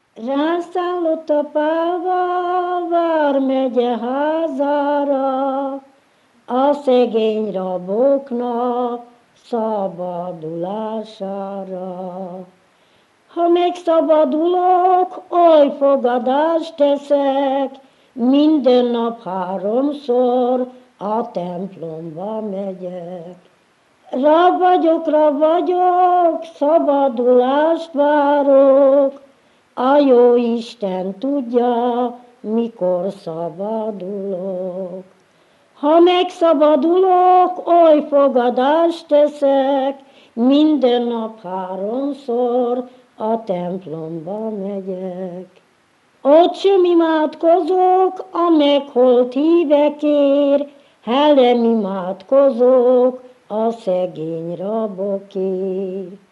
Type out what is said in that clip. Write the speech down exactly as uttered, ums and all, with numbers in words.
Rászállott a pálva vármegye házára, a szegény raboknak szabadulására. Ha megszabadulok, oly fogadást teszek, minden nap háromszor a templomba megyek. Rab vagyok, rab vagyok, szabadulást várok, a jó Isten tudja, mikor szabadulok. Ha megszabadulok, oly fogadást teszek, minden nap háromszor a templomba megyek. Ott sem imádkozok a meghalt hívekért, hellem imádkozok a szegény rabokért.